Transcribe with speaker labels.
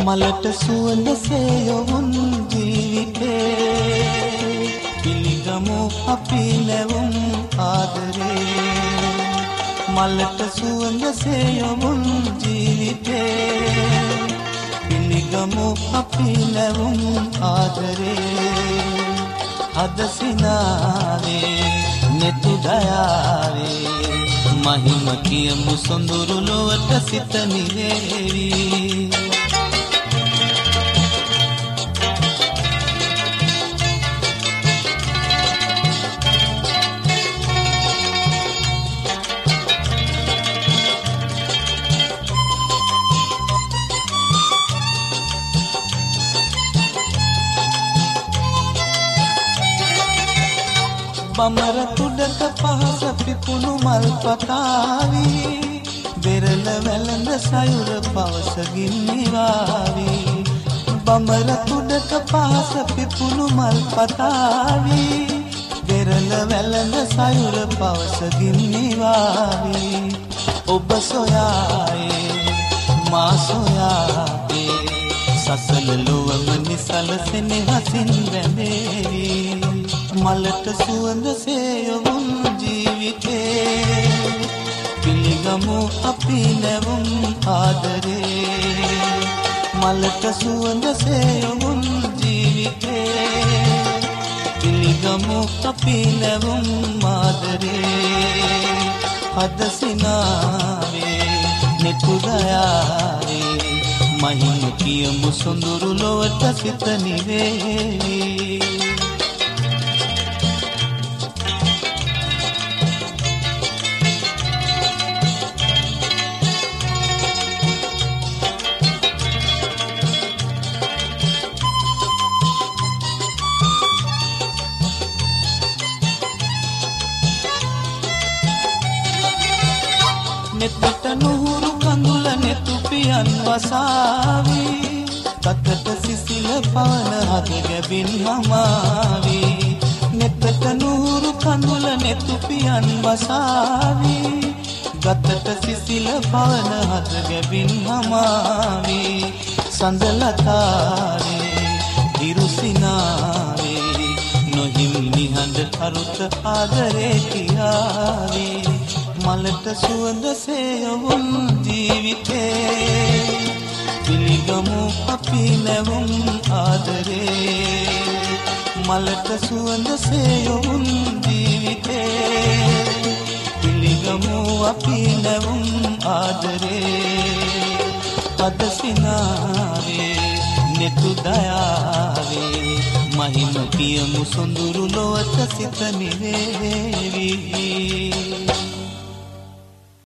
Speaker 1: මලට සුවඳසේ යොවුන් ජීවිතේ පිළිගමු අපි නැවුම් ආදරේ මලට සුවඳසේ යොවුන් ජීවිතේ පිළිගමු අපි නැවුම් ආදරේ අද සිනාවේ නෙතු දයාවේ මහිම කියමු සොඳුරු ලොවට සිත නිවේවි බමර තුඩක පහස පිපුණු මල් පතාවි බෙරළ වැළඳ සයුර පවසගින් නිවාවි බමර තුඩක පහස පිපුණු මල් පතාවි බෙරළ වැළඳ සයුර පවසගින් නිවාවි ඔබ සොයායේ මා සොයායේ සසල ලොවම නිසලසෙන හසින් වැඳේවි මලට සුවඳසේ යොවුන් ජීවිතේ පිළිගමු අපි නැවුම් ආදරේ මලට සුවඳසේ යොවුන් ජීවිතේ පිළිගමු අපි නැවුම් ආදරේ අද සිනාවේ නෙතු දයාවේ මහිම කියමු සොඳුරු ලොවට සිත නිවේවි නෙතට නුහුරු කඳුල නෙතු පියන් වසාවි තතට සිසිල පවන හද ගැබින් හමාවි නෙතට නුහුරු කඳුල නෙතු පියන් වසාවි ගතට සිසිල පවන හද ගැබින් හමාවි සඳලතාවේ ඉරුසිනාවේ නොහිම් නිහඬ අරුත ආදරේ කියාවේ මලට සුවඳසේ යොවුන් ජීවිතේ පිළිගමු අපි නැවුම් ආදරේ මලට සුවඳසේ යොවුන් ජීවිතේ පිළිගමු අපි නැවුම් ආදරේ අද සිනාවේ නෙතු දයාවේ මහිම කියමු සොඳුරු ලොවට සිත නිවේවි